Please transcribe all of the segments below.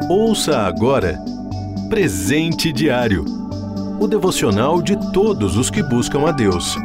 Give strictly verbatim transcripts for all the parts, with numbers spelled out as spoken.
Ouça agora Presente Diário, o devocional de todos os que buscam a Deus.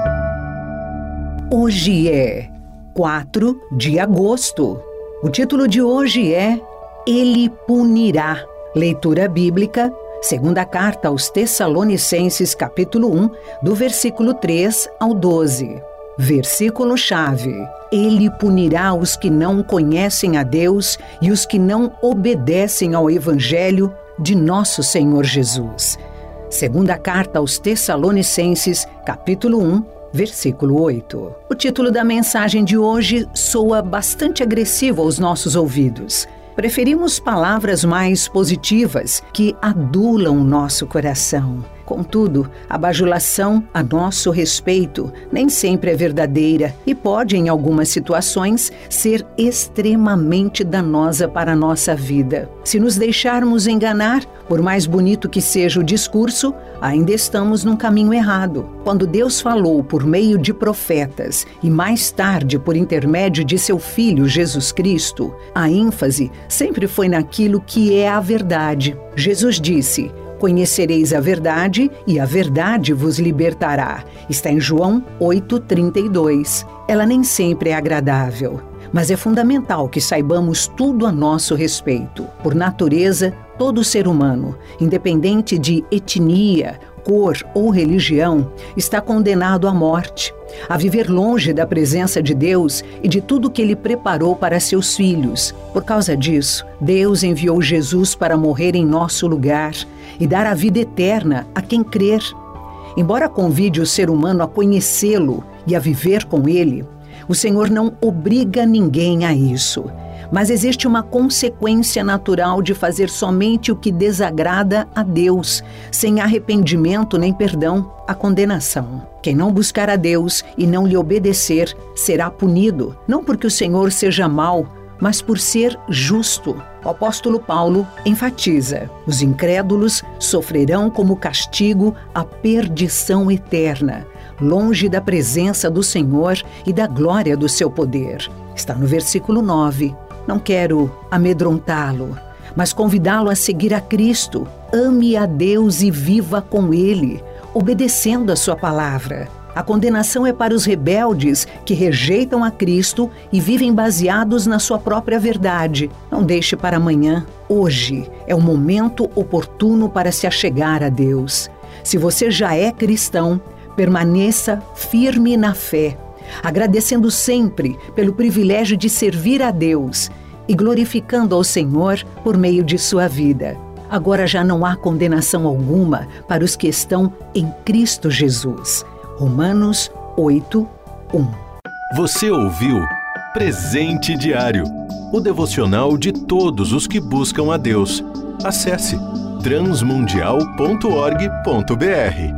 Hoje é quatro de agosto. O título de hoje é Ele punirá. Leitura bíblica, segunda carta aos Tessalonicenses, capítulo um, do versículo três ao doze. Versículo-chave: Ele punirá os que não conhecem a Deus e os que não obedecem ao Evangelho de nosso Senhor Jesus. Segunda carta aos Tessalonicenses, capítulo um, versículo oito. O título da mensagem de hoje soa bastante agressivo aos nossos ouvidos. Preferimos palavras mais positivas que adulam o nosso coração. Contudo, a bajulação a nosso respeito nem sempre é verdadeira e pode, em algumas situações, ser extremamente danosa para a nossa vida. Se nos deixarmos enganar, por mais bonito que seja o discurso, ainda estamos num caminho errado. Quando Deus falou por meio de profetas e mais tarde por intermédio de seu Filho Jesus Cristo, a ênfase sempre foi naquilo que é a verdade. Jesus disse: Conhecereis a verdade e a verdade vos libertará. Está em João oito, trinta e dois. Ela nem sempre é agradável, mas é fundamental que saibamos tudo a nosso respeito. Por natureza, todo ser humano, independente de etnia, cor ou religião, está condenado à morte, a viver longe da presença de Deus e de tudo que Ele preparou para seus filhos. Por causa disso, Deus enviou Jesus para morrer em nosso lugar e dar a vida eterna a quem crer. Embora convide o ser humano a conhecê-lo e a viver com Ele, o Senhor não obriga ninguém a isso. Mas existe uma consequência natural de fazer somente o que desagrada a Deus, sem arrependimento nem perdão, a condenação. Quem não buscar a Deus e não lhe obedecer será punido, não porque o Senhor seja mau, mas por ser justo. O apóstolo Paulo enfatiza: os incrédulos sofrerão como castigo a perdição eterna, longe da presença do Senhor e da glória do seu poder. Está no versículo nove. Não quero amedrontá-lo, mas convidá-lo a seguir a Cristo. Ame a Deus e viva com Ele, obedecendo a sua palavra. A condenação é para os rebeldes que rejeitam a Cristo e vivem baseados na sua própria verdade. Não deixe para amanhã. Hoje é o momento oportuno para se achegar a Deus. Se você já é cristão, permaneça firme na fé, agradecendo sempre pelo privilégio de servir a Deus e glorificando ao Senhor por meio de sua vida. Agora já não há condenação alguma para os que estão em Cristo Jesus. Romanos oito, um. Você ouviu Presente Diário, o devocional de todos os que buscam a Deus. Acesse transmundial ponto org ponto br.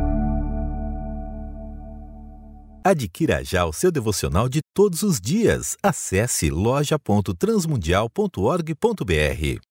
Adquira já o seu devocional de todos os dias. Acesse loja ponto transmundial ponto org ponto br.